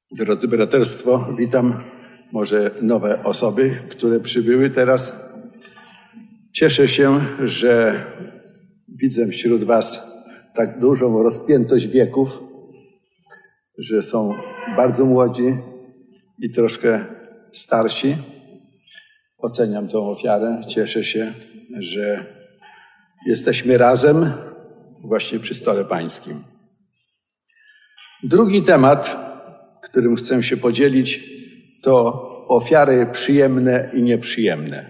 Drodzy braterstwo, witam może nowe osoby, które przybyły teraz. Cieszę się, że widzę wśród was tak dużą rozpiętość wieków, że są bardzo młodzi i troszkę starsi. Oceniam tę ofiarę. Cieszę się, że jesteśmy razem właśnie przy stole pańskim. Drugi temat, którym chcę się podzielić, to ofiary przyjemne i nieprzyjemne.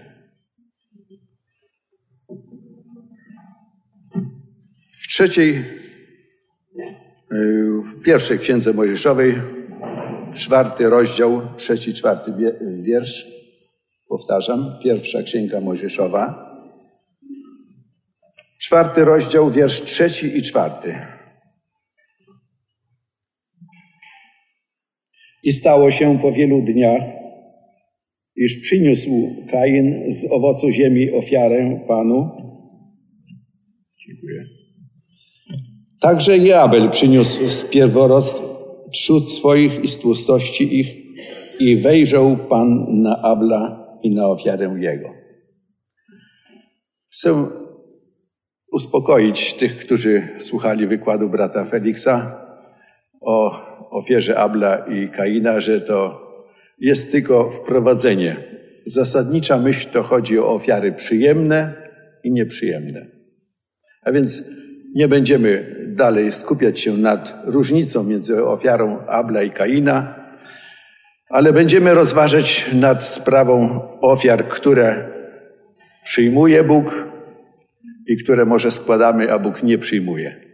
W pierwszej Księdze Mojżeszowej, 4 rozdział, 3-4 wiersz, powtarzam, pierwsza Księga Mojżeszowa, 4 rozdział, wiersz 3 i 4. I stało się po wielu dniach, iż przyniósł Kain z owocu ziemi ofiarę Panu. Dziękuję. Także i Abel przyniósł z pierworodstw trzód swoich i z tłustości ich i wejrzał Pan na Abla i na ofiarę jego. Chcę uspokoić tych, którzy słuchali wykładu brata Feliksa o ofierze Abla i Kaina, że to jest tylko wprowadzenie. Zasadnicza myśl to chodzi o ofiary przyjemne i nieprzyjemne. A więc nie będziemy dalej skupiać się nad różnicą między ofiarą Abla i Kaina, ale będziemy rozważać nad sprawą ofiar, które przyjmuje Bóg i które może składamy, a Bóg nie przyjmuje.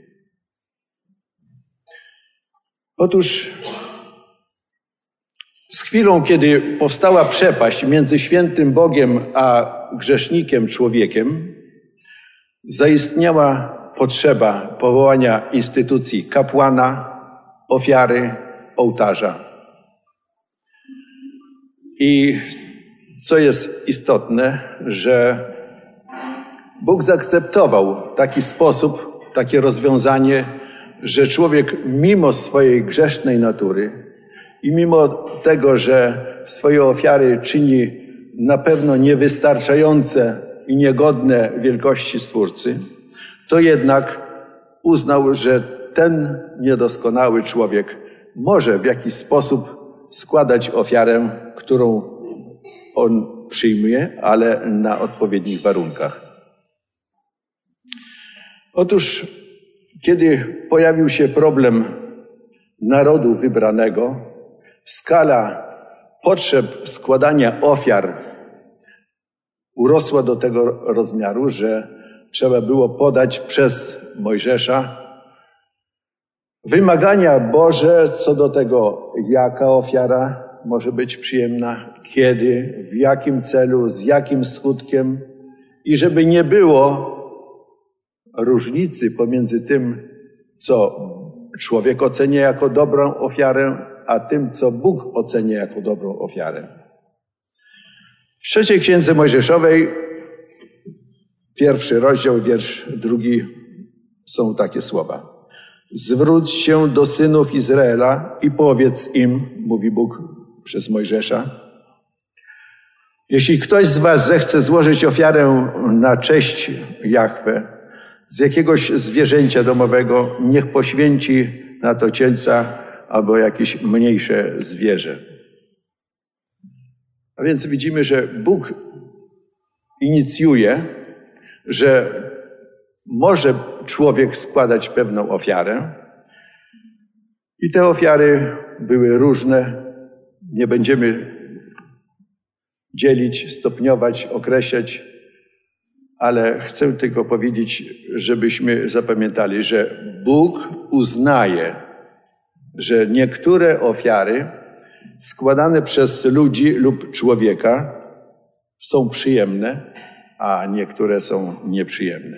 Otóż z chwilą, kiedy powstała przepaść między świętym Bogiem a grzesznikiem człowiekiem, zaistniała potrzeba powołania instytucji kapłana, ofiary, ołtarza. I co jest istotne, że Bóg zaakceptował taki sposób, takie rozwiązanie, że człowiek mimo swojej grzesznej natury i mimo tego, że swoje ofiary czyni na pewno niewystarczające i niegodne wielkości Stwórcy, to jednak uznał, że ten niedoskonały człowiek może w jakiś sposób składać ofiarę, którą on przyjmuje, ale na odpowiednich warunkach. Otóż, kiedy pojawił się problem narodu wybranego, skala potrzeb składania ofiar urosła do tego rozmiaru, że trzeba było podać przez Mojżesza wymagania Boże co do tego, jaka ofiara może być przyjemna, kiedy, w jakim celu, z jakim skutkiem i żeby nie było różnicy pomiędzy tym, co człowiek ocenia jako dobrą ofiarę, a tym, co Bóg ocenia jako dobrą ofiarę. W 3 Księdze Mojżeszowej, 1 rozdział, wiersz 2 są takie słowa. Zwróć się do synów Izraela i powiedz im, mówi Bóg przez Mojżesza, jeśli ktoś z was zechce złożyć ofiarę na cześć Jahwe, z jakiegoś zwierzęcia domowego, niech poświęci na to cielca albo jakieś mniejsze zwierzę. A więc widzimy, że Bóg inicjuje, że może człowiek składać pewną ofiarę i te ofiary były różne. Nie będziemy dzielić, stopniować, określać, ale chcę tylko powiedzieć, żebyśmy zapamiętali, że Bóg uznaje, że niektóre ofiary składane przez ludzi lub człowieka są przyjemne, a niektóre są nieprzyjemne.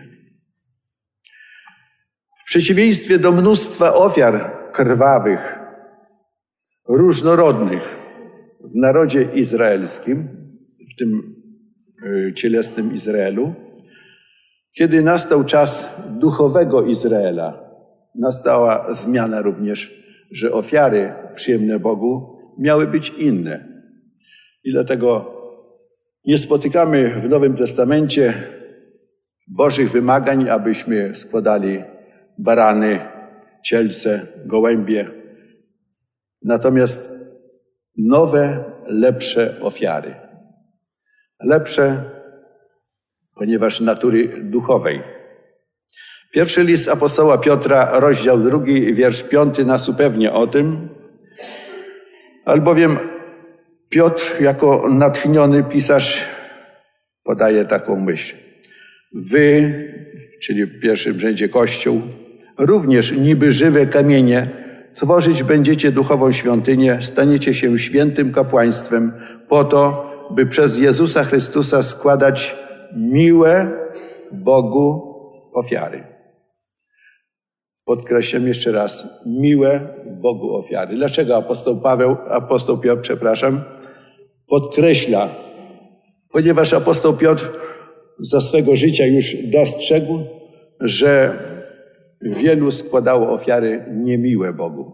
W przeciwieństwie do mnóstwa ofiar krwawych, różnorodnych w narodzie izraelskim, w tym cielesnym Izraelu, kiedy nastał czas duchowego Izraela, nastała zmiana również że ofiary przyjemne Bogu miały być inne. I dlatego nie spotykamy w Nowym Testamencie Bożych wymagań, abyśmy składali barany, cielce, gołębie. Natomiast nowe, lepsze ofiary. Lepsze, ponieważ natury duchowej. Pierwszy list apostoła Piotra, rozdział 2, wiersz 5 nas upewnia o tym, albowiem Piotr jako natchniony pisarz podaje taką myśl. Wy, czyli w pierwszym rzędzie Kościół, również niby żywe kamienie, tworzyć będziecie duchową świątynię, staniecie się świętym kapłaństwem po to, by przez Jezusa Chrystusa składać miłe Bogu ofiary. Podkreślam jeszcze raz, miłe Bogu ofiary. Dlaczego apostoł Piotr, podkreśla? Ponieważ apostoł Piotr za swego życia już dostrzegł, że wielu składało ofiary niemiłe Bogu.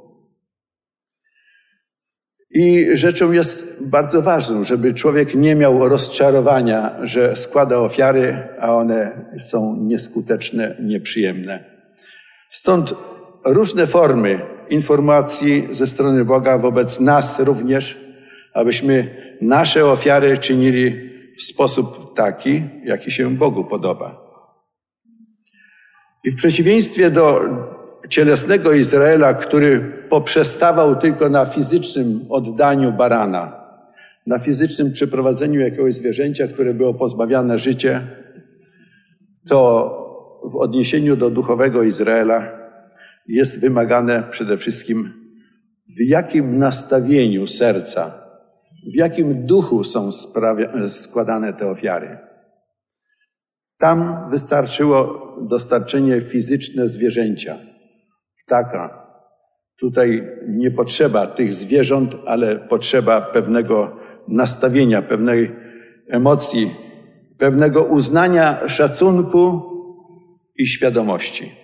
I rzeczą jest bardzo ważną, żeby człowiek nie miał rozczarowania, że składa ofiary, a one są nieskuteczne, nieprzyjemne. Stąd różne formy informacji ze strony Boga wobec nas również, abyśmy nasze ofiary czynili w sposób taki, jaki się Bogu podoba. I w przeciwieństwie do cielesnego Izraela, który poprzestawał tylko na fizycznym oddaniu barana, na fizycznym przeprowadzeniu jakiegoś zwierzęcia, które było pozbawiane życia, to w odniesieniu do duchowego Izraela jest wymagane przede wszystkim, w jakim nastawieniu serca, w jakim duchu są składane te ofiary. Tam wystarczyło dostarczenie fizyczne zwierzęcia, ptaka. Tutaj nie potrzeba tych zwierząt, ale potrzeba pewnego nastawienia, pewnej emocji, pewnego uznania, szacunku i świadomości.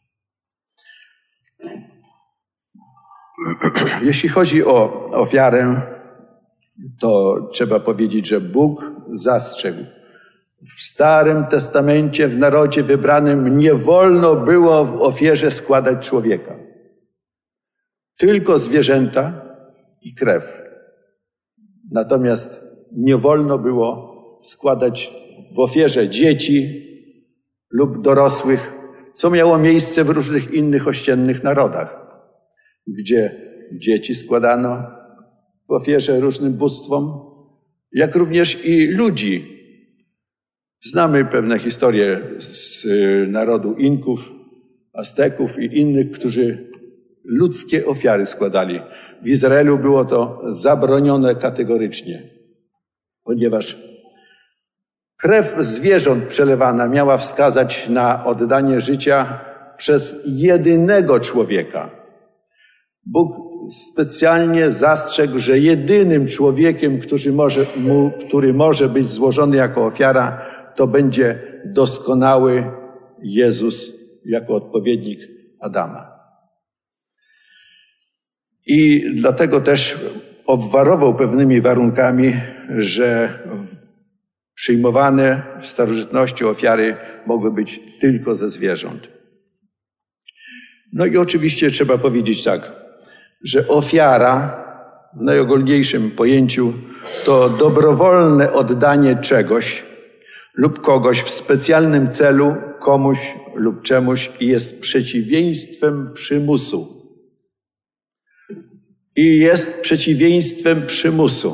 Jeśli chodzi o ofiarę, to trzeba powiedzieć, że Bóg zastrzegł. W Starym Testamencie, w narodzie wybranym nie wolno było w ofierze składać człowieka. Tylko zwierzęta i krew. Natomiast nie wolno było składać w ofierze dzieci lub dorosłych, co miało miejsce w różnych innych ościennych narodach, gdzie dzieci składano w ofierze różnym bóstwom, jak również i ludzi. Znamy pewne historie z narodu Inków, Azteków i innych, którzy ludzkie ofiary składali. W Izraelu było to zabronione kategorycznie, ponieważ krew zwierząt przelewana miała wskazać na oddanie życia przez jedynego człowieka. Bóg specjalnie zastrzegł, że jedynym człowiekiem, który może być złożony jako ofiara, to będzie doskonały Jezus jako odpowiednik Adama. I dlatego też obwarował pewnymi warunkami, że przyjmowane w starożytności ofiary mogły być tylko ze zwierząt. No i oczywiście trzeba powiedzieć tak, że ofiara w najogólniejszym pojęciu to dobrowolne oddanie czegoś lub kogoś w specjalnym celu komuś lub czemuś i jest przeciwieństwem przymusu. I jest przeciwieństwem przymusu.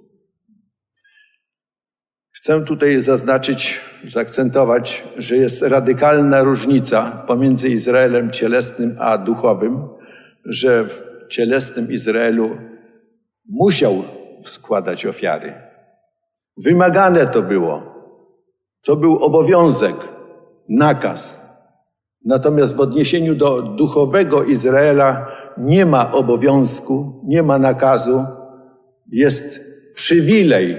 Chcę tutaj zaakcentować, że jest radykalna różnica pomiędzy Izraelem cielesnym a duchowym, że w cielesnym Izraelu musiał składać ofiary. Wymagane to było. To był obowiązek, nakaz. Natomiast w odniesieniu do duchowego Izraela nie ma obowiązku, nie ma nakazu, jest przywilej.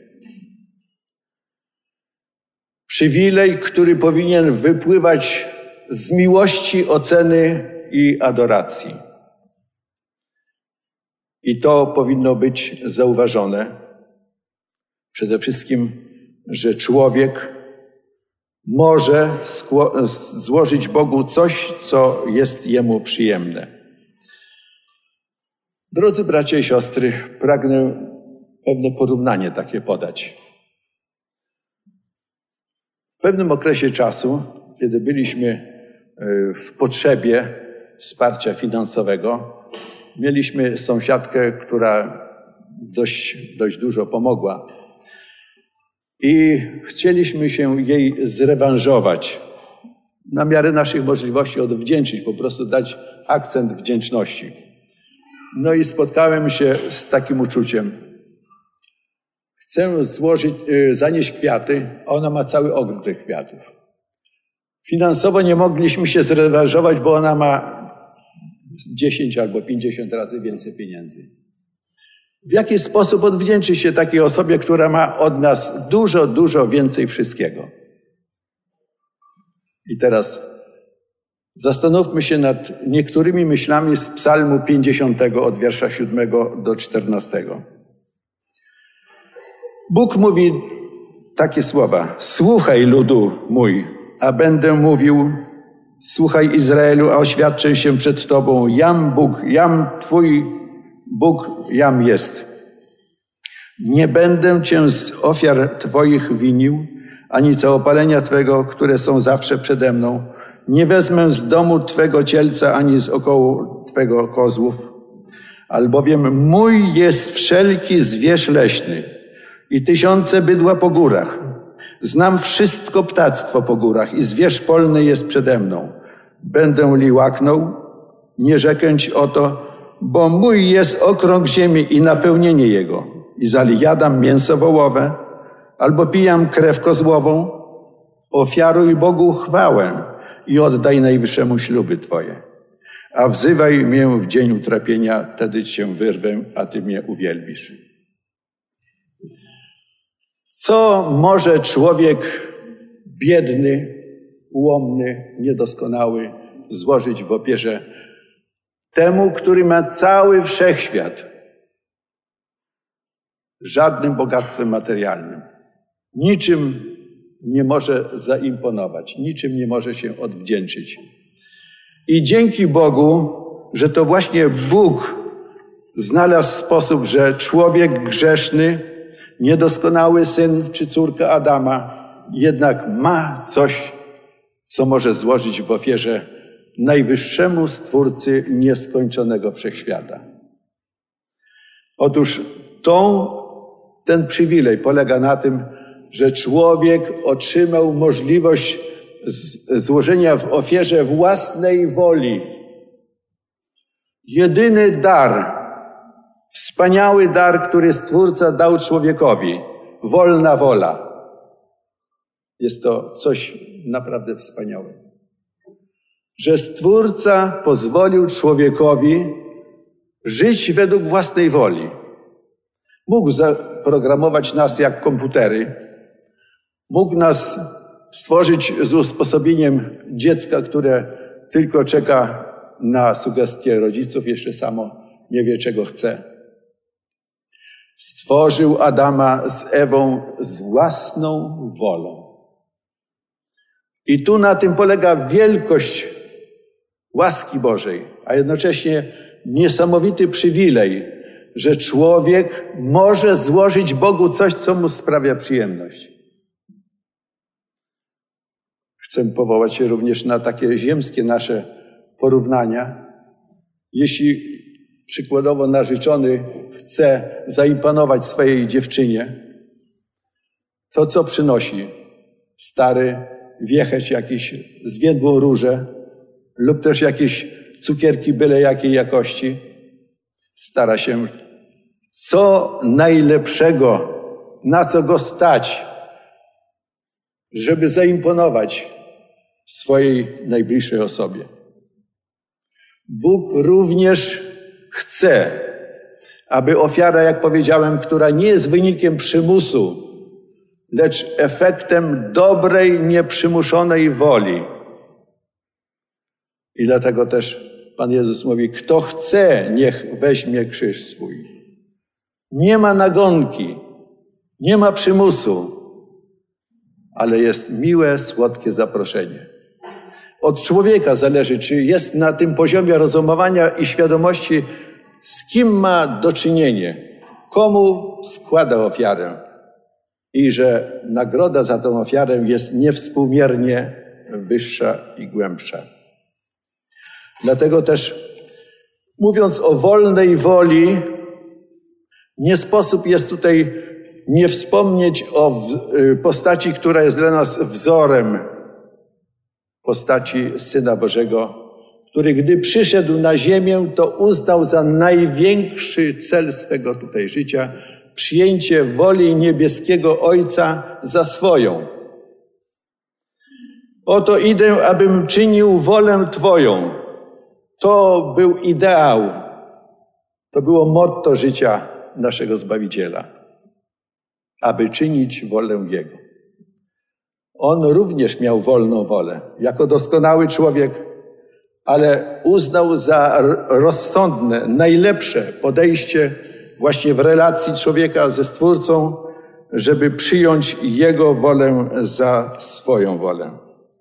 Przywilej, który powinien wypływać z miłości, oceny i adoracji. I to powinno być zauważone. Przede wszystkim, że człowiek może złożyć Bogu coś, co jest Jemu przyjemne. Drodzy bracia i siostry, pragnę pewne porównanie takie podać. W pewnym okresie czasu, kiedy byliśmy w potrzebie wsparcia finansowego, mieliśmy sąsiadkę, która dość dużo pomogła. I chcieliśmy się jej zrewanżować, na miarę naszych możliwości odwdzięczyć, po prostu dać akcent wdzięczności. No i spotkałem się z takim uczuciem. Chcę zanieść kwiaty, a ona ma cały ogród tych kwiatów. Finansowo nie mogliśmy się zrewanżować, bo ona ma 10 albo 50 razy więcej pieniędzy. W jaki sposób odwdzięczyć się takiej osobie, która ma od nas dużo, dużo więcej wszystkiego? I teraz zastanówmy się nad niektórymi myślami z Psalmu 50 od wiersza 7 do 14. Bóg mówi takie słowa: słuchaj, ludu mój, a będę mówił, słuchaj, Izraelu, a oświadczę się przed Tobą. Jam Bóg, jam Twój Bóg, jam jest. Nie będę Cię z ofiar Twoich winił, ani całopalenia Twego, które są zawsze przede mną. Nie wezmę z domu Twego cielca, ani z okołu Twego kozłów. Albowiem mój jest wszelki zwierz leśny i tysiące bydła po górach. Znam wszystko ptactwo po górach i zwierz polny jest przede mną. Będę li łaknął, nie rzekęć o to, bo mój jest okrąg ziemi i napełnienie jego. I zali jadam mięso wołowe, albo pijam krew kozłową, ofiaruj Bogu chwałę i oddaj Najwyższemu śluby Twoje. A wzywaj mnie w dzień utrapienia, wtedy Cię wyrwę, a Ty mnie uwielbisz. Co może człowiek biedny, ułomny, niedoskonały złożyć w ofierze temu, który ma cały wszechświat? Żadnym bogactwem materialnym. Niczym nie może zaimponować, niczym nie może się odwdzięczyć. I dzięki Bogu, że to właśnie Bóg znalazł sposób, że człowiek grzeszny, niedoskonały syn czy córka Adama jednak ma coś, co może złożyć w ofierze Najwyższemu Stwórcy nieskończonego wszechświata. Otóż ten przywilej polega na tym, że człowiek otrzymał możliwość złożenia w ofierze własnej woli. Jedyny dar, wspaniały dar, który Stwórca dał człowiekowi. Wolna wola. Jest to coś naprawdę wspaniałego. Że Stwórca pozwolił człowiekowi żyć według własnej woli. Mógł zaprogramować nas jak komputery. Mógł nas stworzyć z usposobieniem dziecka, które tylko czeka na sugestie rodziców, jeszcze samo nie wie, czego chce. Stworzył Adama z Ewą z własną wolą. I tu na tym polega wielkość łaski Bożej, a jednocześnie niesamowity przywilej, że człowiek może złożyć Bogu coś, co mu sprawia przyjemność. Chcę powołać się również na takie ziemskie nasze porównania. Jeśli przykładowo narzeczony chce zaimponować swojej dziewczynie, to co przynosi? Stary wiecheć jakiś zwiędłą różę lub też jakieś cukierki byle jakiej jakości. Stara się co najlepszego, na co go stać, żeby zaimponować swojej najbliższej osobie. Bóg również chce, aby ofiara, jak powiedziałem, która nie jest wynikiem przymusu, lecz efektem dobrej, nieprzymuszonej woli. I dlatego też Pan Jezus mówi, kto chce, niech weźmie krzyż swój. Nie ma nagonki, nie ma przymusu, ale jest miłe, słodkie zaproszenie. Od człowieka zależy, czy jest na tym poziomie rozumowania i świadomości, z kim ma do czynienia, komu składa ofiarę i że nagroda za tę ofiarę jest niewspółmiernie wyższa i głębsza. Dlatego też, mówiąc o wolnej woli, nie sposób jest tutaj nie wspomnieć o postaci, która jest dla nas wzorem, postaci Syna Bożego, który gdy przyszedł na ziemię, to uznał za największy cel swego tutaj życia przyjęcie woli niebieskiego Ojca za swoją. Oto idę, abym czynił wolę Twoją. To był ideał, to było motto życia naszego Zbawiciela, aby czynić wolę Jego. On również miał wolną wolę, jako doskonały człowiek, ale uznał za rozsądne, najlepsze podejście właśnie w relacji człowieka ze Stwórcą, żeby przyjąć Jego wolę za swoją wolę.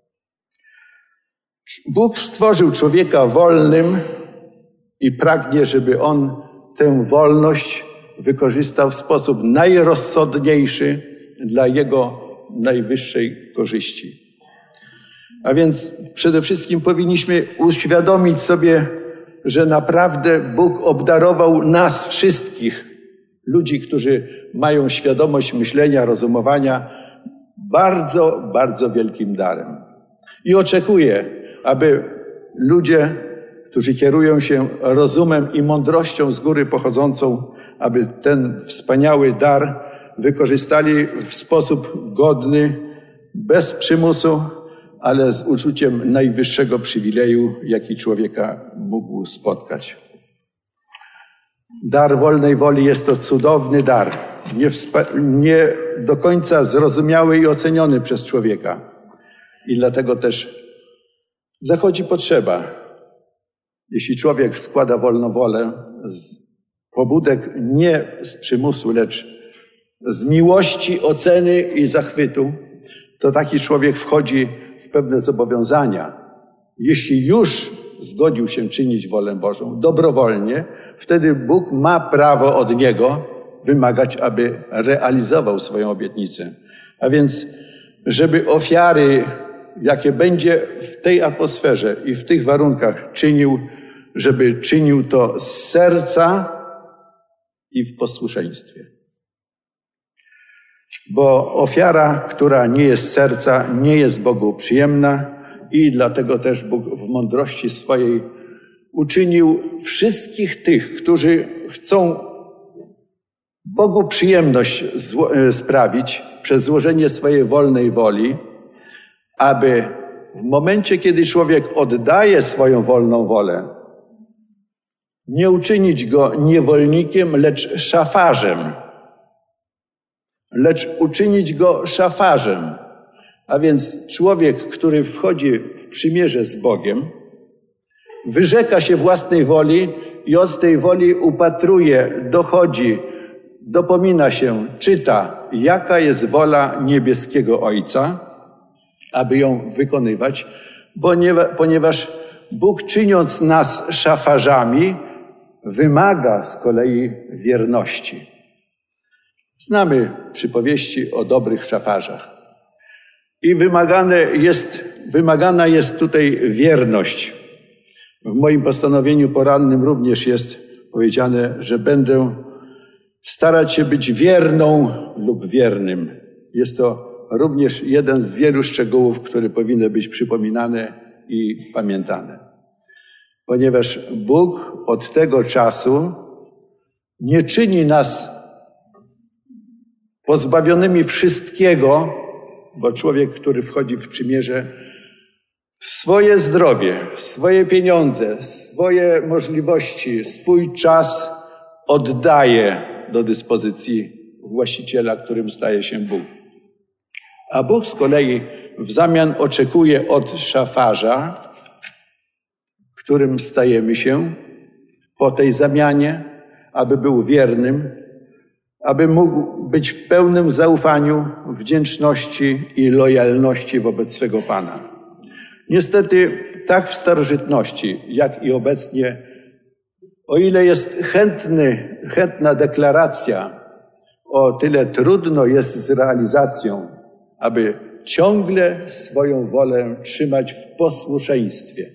Bóg stworzył człowieka wolnym i pragnie, żeby on tę wolność wykorzystał w sposób najrozsądniejszy dla Jego najwyższej korzyści. A więc przede wszystkim powinniśmy uświadomić sobie, że naprawdę Bóg obdarował nas wszystkich, ludzi, którzy mają świadomość myślenia, rozumowania, bardzo, bardzo wielkim darem. I oczekuje, aby ludzie, którzy kierują się rozumem i mądrością z góry pochodzącą, aby ten wspaniały dar wykorzystali w sposób godny, bez przymusu, ale z uczuciem najwyższego przywileju, jaki człowieka mógł spotkać. Dar wolnej woli jest to cudowny dar, nie do końca zrozumiały i oceniony przez człowieka. I dlatego też zachodzi potrzeba, jeśli człowiek składa wolną wolę z pobudek nie z przymusu, lecz z miłości, oceny i zachwytu, to taki człowiek wchodzi w pewne zobowiązania. Jeśli już zgodził się czynić wolę Bożą dobrowolnie, wtedy Bóg ma prawo od niego wymagać, aby realizował swoją obietnicę. A więc, żeby ofiary, jakie będzie w tej atmosferze i w tych warunkach czynił, żeby czynił to z serca i w posłuszeństwie. Bo ofiara, która nie jest z serca, nie jest Bogu przyjemna i dlatego też Bóg w mądrości swojej uczynił wszystkich tych, którzy chcą Bogu przyjemność sprawić przez złożenie swojej wolnej woli, aby w momencie, kiedy człowiek oddaje swoją wolną wolę, nie uczynić go niewolnikiem, lecz szafarzem. Lecz uczynić go szafarzem. A więc człowiek, który wchodzi w przymierze z Bogiem, wyrzeka się własnej woli i od tej woli upatruje, dochodzi, dopomina się, czyta, jaka jest wola niebieskiego Ojca, aby ją wykonywać, ponieważ Bóg, czyniąc nas szafarzami, wymaga z kolei wierności. Znamy przypowieści o dobrych szafarzach. I wymagana jest tutaj wierność. W moim postanowieniu porannym również jest powiedziane, że będę starać się być wierną lub wiernym. Jest to również jeden z wielu szczegółów, które powinny być przypominane i pamiętane. Ponieważ Bóg od tego czasu nie czyni nas pozbawionymi wszystkiego, bo człowiek, który wchodzi w przymierze, swoje zdrowie, swoje pieniądze, swoje możliwości, swój czas oddaje do dyspozycji właściciela, którym staje się Bóg. A Bóg z kolei w zamian oczekuje od szafarza, którym stajemy się po tej zamianie, aby był wiernym, aby mógł być w pełnym zaufaniu, wdzięczności i lojalności wobec swego Pana. Niestety, tak w starożytności, jak i obecnie, o ile jest chętna deklaracja, o tyle trudno jest z realizacją, aby ciągle swoją wolę trzymać w posłuszeństwie.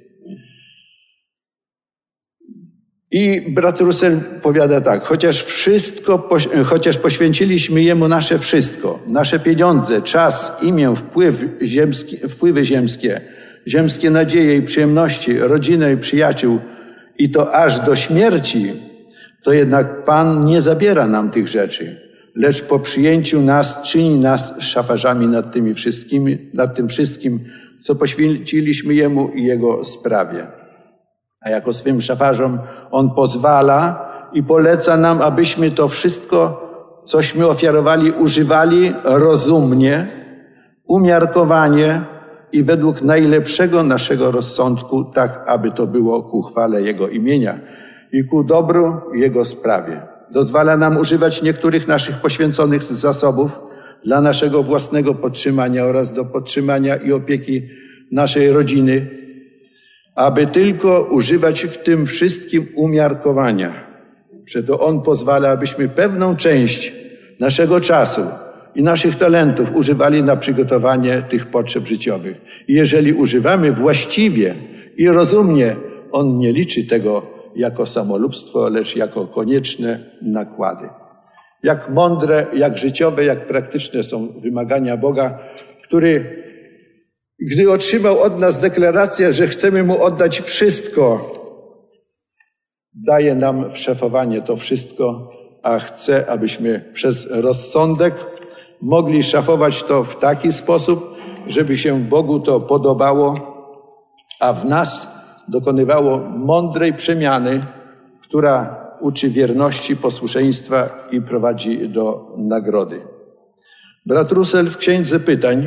I brat Russell powiada tak: chociaż poświęciliśmy Jemu nasze wszystko, nasze pieniądze, czas, imię, wpływy ziemskie nadzieje i przyjemności, rodzinę i przyjaciół, i to aż do śmierci, to jednak Pan nie zabiera nam tych rzeczy, lecz po przyjęciu nas czyni nas szafarzami nad tym wszystkim, co poświęciliśmy Jemu i Jego sprawie. A jako swym szafarzom On pozwala i poleca nam, abyśmy to wszystko, cośmy ofiarowali, używali rozumnie, umiarkowanie i według najlepszego naszego rozsądku, tak aby to było ku chwale Jego imienia i ku dobru Jego sprawie. Dozwala nam używać niektórych naszych poświęconych zasobów dla naszego własnego podtrzymania oraz do podtrzymania i opieki naszej rodziny, aby tylko używać w tym wszystkim umiarkowania. Przeto On pozwala, abyśmy pewną część naszego czasu i naszych talentów używali na przygotowanie tych potrzeb życiowych. I jeżeli używamy właściwie i rozumnie, On nie liczy tego jako samolubstwo, lecz jako konieczne nakłady. Jak mądre, jak życiowe, jak praktyczne są wymagania Boga, który, gdy otrzymał od nas deklarację, że chcemy Mu oddać wszystko, daje nam w szefowanie to wszystko, a chce, abyśmy przez rozsądek mogli szafować to w taki sposób, żeby się Bogu to podobało, a w nas dokonywało mądrej przemiany, która uczy wierności, posłuszeństwa i prowadzi do nagrody. Brat Russell w Księdze Pytań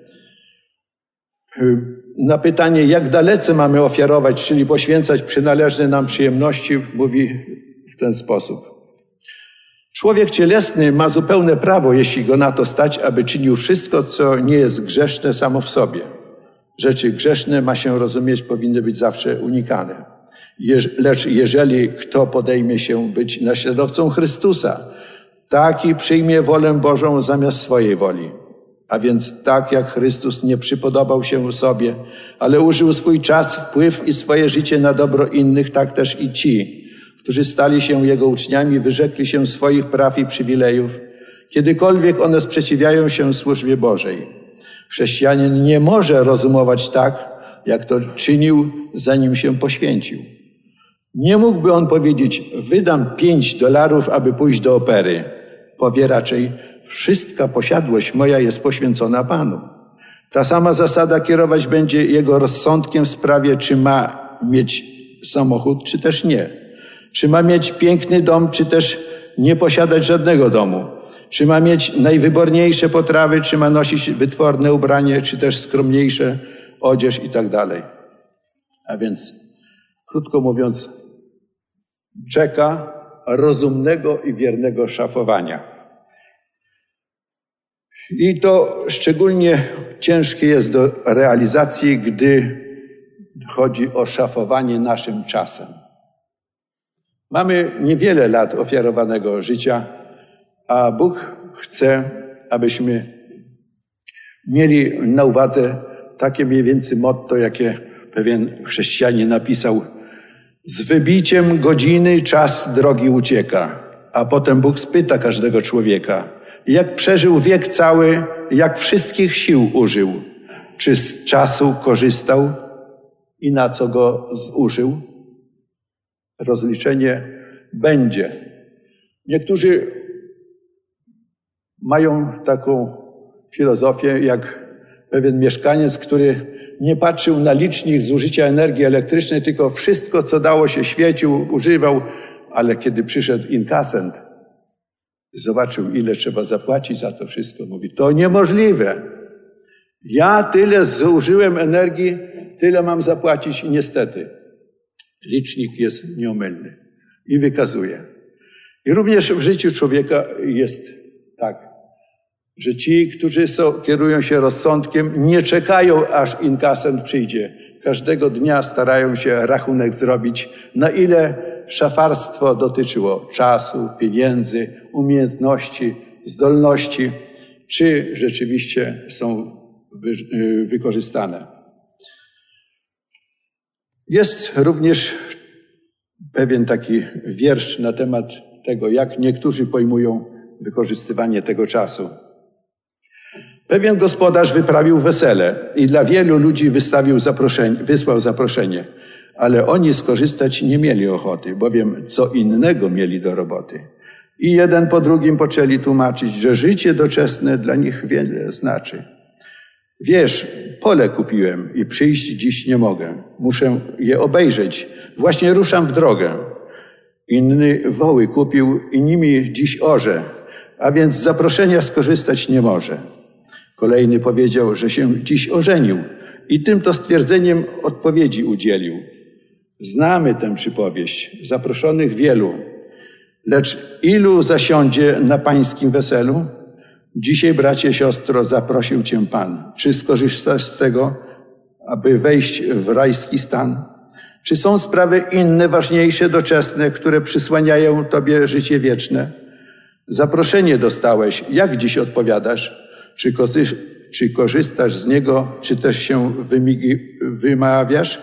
na pytanie, jak dalece mamy ofiarować, czyli poświęcać przynależne nam przyjemności, mówi w ten sposób. Człowiek cielesny ma zupełne prawo, jeśli go na to stać, aby czynił wszystko, co nie jest grzeszne samo w sobie. Rzeczy grzeszne, ma się rozumieć, powinny być zawsze unikane. Lecz jeżeli kto podejmie się być naśladowcą Chrystusa, taki przyjmie wolę Bożą zamiast swojej woli. A więc tak jak Chrystus nie przypodobał się sobie, ale użył swój czas, wpływ i swoje życie na dobro innych, tak też i ci, którzy stali się Jego uczniami, wyrzekli się swoich praw i przywilejów, kiedykolwiek one sprzeciwiają się służbie Bożej. Chrześcijanin nie może rozumować tak, jak to czynił, zanim się poświęcił. Nie mógłby on powiedzieć, wydam $5, aby pójść do opery. Powie raczej, wszystka posiadłość moja jest poświęcona Panu. Ta sama zasada kierować będzie jego rozsądkiem w sprawie, czy ma mieć samochód, czy też nie. Czy ma mieć piękny dom, czy też nie posiadać żadnego domu. Czy ma mieć najwyborniejsze potrawy, czy ma nosić wytworne ubranie, czy też skromniejsze odzież i tak dalej. A więc, krótko mówiąc, czeka rozumnego i wiernego szafowania. I to szczególnie ciężkie jest do realizacji, gdy chodzi o szafowanie naszym czasem. Mamy niewiele lat ofiarowanego życia, a Bóg chce, abyśmy mieli na uwadze takie mniej więcej motto, jakie pewien chrześcijanin napisał: z wybiciem godziny czas drogi ucieka. A potem Bóg spyta każdego człowieka, jak przeżył wiek cały, jak wszystkich sił użył, czy z czasu korzystał i na co go zużył? Rozliczenie będzie. Niektórzy mają taką filozofię, jak pewien mieszkaniec, który nie patrzył na licznik zużycia energii elektrycznej, tylko wszystko, co dało się, świecił, używał, ale kiedy przyszedł inkasent, zobaczył, ile trzeba zapłacić za to wszystko. Mówi, to niemożliwe. Ja tyle zużyłem energii, tyle mam zapłacić i niestety. Licznik jest nieomylny i wykazuje. I również w życiu człowieka jest tak, że ci, którzy kierują się rozsądkiem, nie czekają, aż inkasent przyjdzie. Każdego dnia starają się rachunek zrobić, na ile szafarstwo dotyczyło czasu, pieniędzy, umiejętności, zdolności, czy rzeczywiście są wykorzystane. Jest również pewien taki wiersz na temat tego, jak niektórzy pojmują wykorzystywanie tego czasu. Pewien gospodarz wyprawił wesele i dla wielu ludzi wysłał zaproszenie, ale oni skorzystać nie mieli ochoty, bowiem co innego mieli do roboty. I jeden po drugim poczęli tłumaczyć, że życie doczesne dla nich wiele znaczy. Wiesz, pole kupiłem i przyjść dziś nie mogę. Muszę je obejrzeć. Właśnie ruszam w drogę. Inny woły kupił i nimi dziś orze, a więc z zaproszenia skorzystać nie może. Kolejny powiedział, że się dziś ożenił i tym to stwierdzeniem odpowiedzi udzielił. Znamy tę przypowieść, zaproszonych wielu, lecz ilu zasiądzie na pańskim weselu? Dzisiaj, bracie, siostro, zaprosił cię Pan. Czy skorzystasz z tego, aby wejść w rajski stan? Czy są sprawy inne, ważniejsze, doczesne, które przysłaniają tobie życie wieczne? Zaproszenie dostałeś, jak dziś odpowiadasz? Czy korzystasz z niego, czy też się wymawiasz?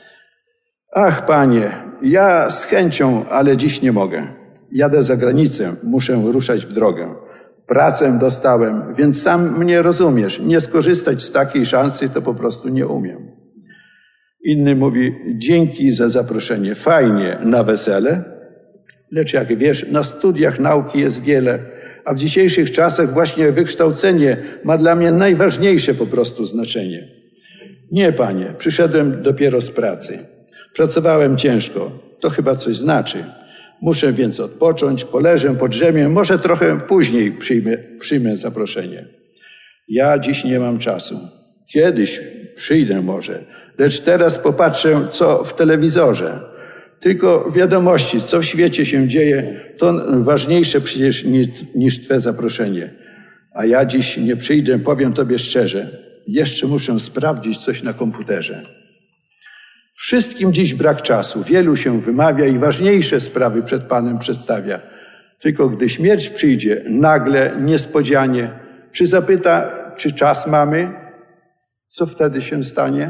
Ach, Panie, ja z chęcią, ale dziś nie mogę. Jadę za granicę, muszę ruszać w drogę. Pracę dostałem, więc sam mnie rozumiesz. Nie skorzystać z takiej szansy to po prostu nie umiem. Inny mówi, dzięki za zaproszenie, fajnie na wesele, lecz jak wiesz, na studiach nauki jest wiele, a w dzisiejszych czasach właśnie wykształcenie ma dla mnie najważniejsze po prostu znaczenie. Nie, Panie, przyszedłem dopiero z pracy. Pracowałem ciężko, to chyba coś znaczy. Muszę więc odpocząć, poleżę, podrzemię, może trochę później przyjmę zaproszenie. Ja dziś nie mam czasu. Kiedyś przyjdę może, lecz teraz popatrzę, co w telewizorze. Tylko wiadomości, co w świecie się dzieje, to ważniejsze przecież niż Twe zaproszenie. A ja dziś nie przyjdę, powiem Tobie szczerze. Jeszcze muszę sprawdzić coś na komputerze. Wszystkim dziś brak czasu, wielu się wymawia i ważniejsze sprawy przed Panem przedstawia. Tylko gdy śmierć przyjdzie, nagle, niespodzianie, czy zapyta, czy czas mamy, co wtedy się stanie?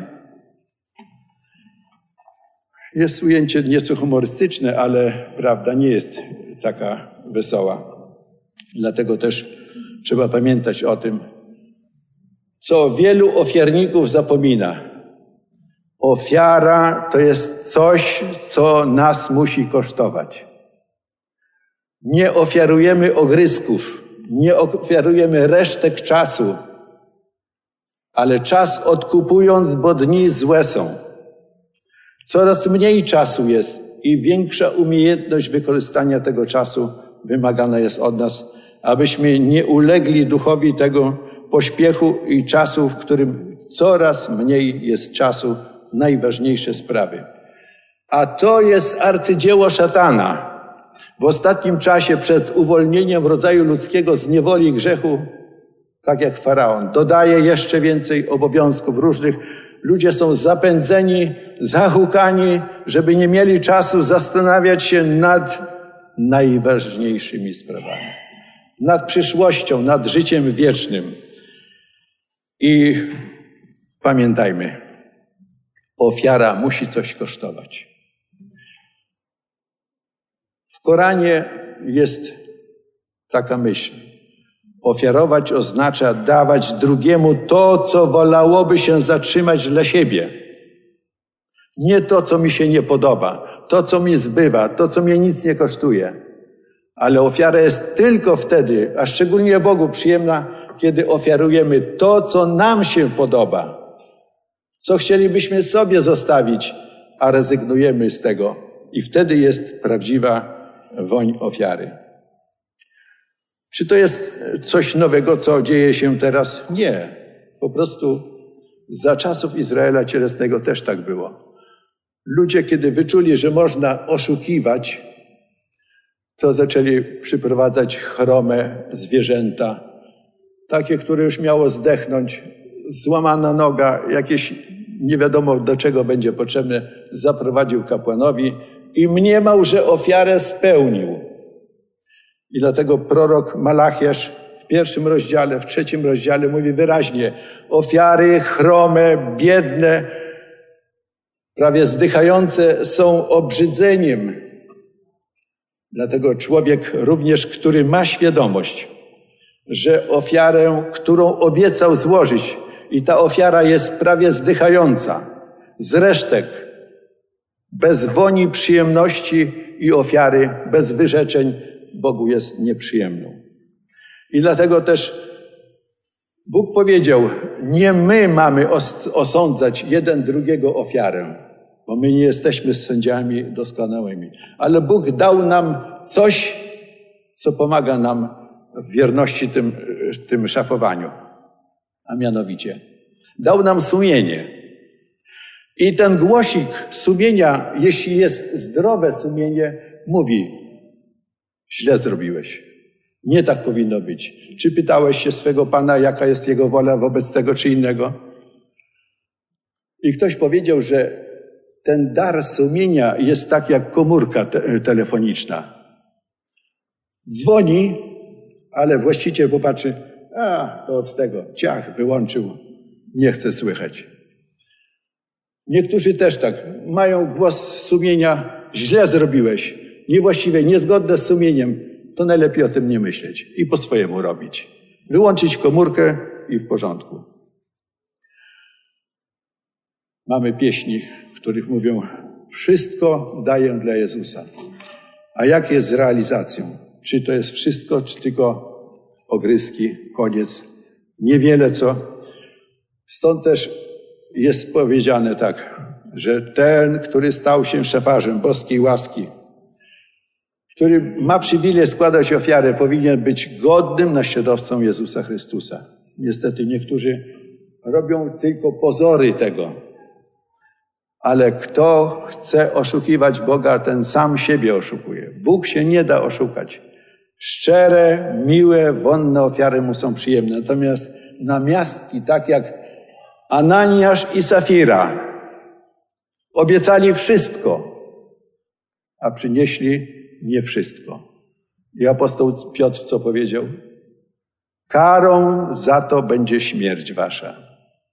Jest ujęcie nieco humorystyczne, ale prawda nie jest taka wesoła. Dlatego też trzeba pamiętać o tym, co wielu ofiarników zapomina. Ofiara to jest coś, co nas musi kosztować. Nie ofiarujemy ogryzków, nie ofiarujemy resztek czasu, ale czas odkupując, bo dni złe są. Coraz mniej czasu jest i większa umiejętność wykorzystania tego czasu wymagana jest od nas, abyśmy nie ulegli duchowi tego pośpiechu i czasu, w którym coraz mniej jest czasu na najważniejsze sprawy. A to jest arcydzieło szatana. W ostatnim czasie przed uwolnieniem rodzaju ludzkiego z niewoli grzechu, tak jak faraon, dodaje jeszcze więcej obowiązków różnych. Ludzie są zapędzeni, zahukani, żeby nie mieli czasu zastanawiać się nad najważniejszymi sprawami. Nad przyszłością, nad życiem wiecznym. I pamiętajmy, ofiara musi coś kosztować. W Koranie jest taka myśl. Ofiarować oznacza dawać drugiemu to, co wolałoby się zatrzymać dla siebie. Nie to, co mi się nie podoba, to, co mi zbywa, to, co mnie nic nie kosztuje. Ale ofiara jest tylko wtedy, a szczególnie Bogu przyjemna, kiedy ofiarujemy to, co nam się podoba. Co chcielibyśmy sobie zostawić, a rezygnujemy z tego. I wtedy jest prawdziwa woń ofiary. Czy to jest coś nowego, co dzieje się teraz? Nie. Po prostu za czasów Izraela cielesnego też tak było. Ludzie, kiedy wyczuli, że można oszukiwać, to zaczęli przyprowadzać chrome zwierzęta, takie, które już miało zdechnąć, złamana noga, jakieś nie wiadomo do czego będzie potrzebne, zaprowadził kapłanowi i mniemał, że ofiarę spełnił. I dlatego prorok Malachiasz w 1 rozdziale, w 3 rozdziale mówi wyraźnie: ofiary chrome, biedne, prawie zdychające są obrzydzeniem. Dlatego człowiek również, który ma świadomość, że ofiarę, którą obiecał złożyć, i ta ofiara jest prawie zdychająca, z resztek, bez woni przyjemności i ofiary, bez wyrzeczeń, Bogu jest nieprzyjemną. I dlatego też Bóg powiedział, nie my mamy osądzać jeden drugiego ofiarę, bo my nie jesteśmy sędziami doskonałymi, ale Bóg dał nam coś, co pomaga nam w wierności tym szafowaniu. A mianowicie dał nam sumienie. I ten głosik sumienia, jeśli jest zdrowe sumienie, mówi: źle zrobiłeś. Nie tak powinno być. Czy pytałeś się swego Pana, jaka jest Jego wola wobec tego czy innego? I ktoś powiedział, że ten dar sumienia jest tak jak komórka telefoniczna. Dzwoni, ale właściciel popatrzy, to od tego, ciach, wyłączył, nie chce słychać. Niektórzy też tak, mają głos sumienia, źle zrobiłeś, niewłaściwie, niezgodne z sumieniem, to najlepiej o tym nie myśleć i po swojemu robić. Wyłączyć komórkę i w porządku. Mamy pieśni, w których mówią, wszystko daję dla Jezusa. A jak jest z realizacją? Czy to jest wszystko, czy tylko ogryzki, koniec, niewiele co. Stąd też jest powiedziane tak, że ten, który stał się szefarzem boskiej łaski, który ma przywilej składać ofiarę, powinien być godnym naśladowcą Jezusa Chrystusa. Niestety niektórzy robią tylko pozory tego, ale kto chce oszukiwać Boga, ten sam siebie oszukuje. Bóg się nie da oszukać. Szczere, miłe, wonne ofiary mu są przyjemne. Natomiast namiastki, tak jak Ananiasz i Safira, obiecali wszystko, a przynieśli nie wszystko. I apostoł Piotr co powiedział? Karą za to będzie śmierć wasza.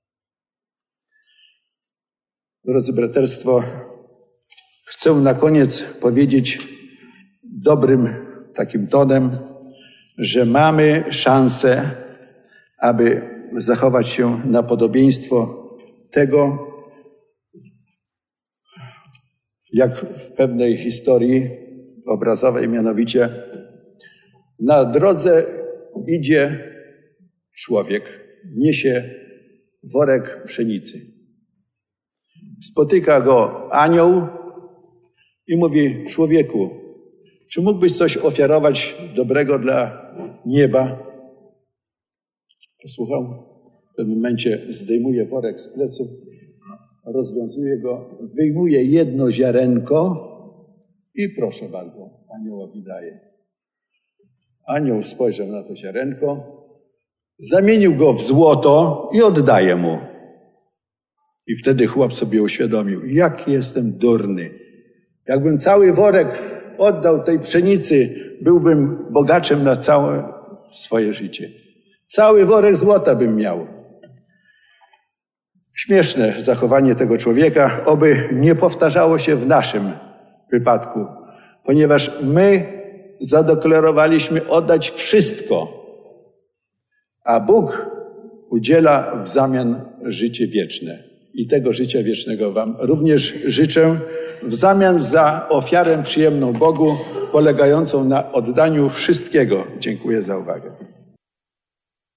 Drodzy braterstwo, chcę na koniec powiedzieć dobrym takim tonem, że mamy szansę, aby zachować się na podobieństwo tego, jak w pewnej historii obrazowej, mianowicie na drodze idzie człowiek, niesie worek pszenicy. Spotyka go anioł i mówi, człowieku, czy mógłbyś coś ofiarować dobrego dla nieba? Posłuchał, w pewnym momencie zdejmuje worek z pleców, rozwiązuje go, wyjmuje jedno ziarenko i proszę bardzo, aniołowi daje. Anioł spojrzał na to ziarenko, zamienił go w złoto i oddaje mu. I wtedy chłop sobie uświadomił, jaki jestem durny. Jakbym cały worek oddał tej pszenicy, byłbym bogaczem na całe swoje życie. Cały worek złota bym miał. Śmieszne zachowanie tego człowieka, oby nie powtarzało się w naszym wypadku, ponieważ my zadeklarowaliśmy oddać wszystko, a Bóg udziela w zamian życie wieczne. I tego życia wiecznego wam również życzę w zamian za ofiarę przyjemną Bogu, polegającą na oddaniu wszystkiego. Dziękuję za uwagę.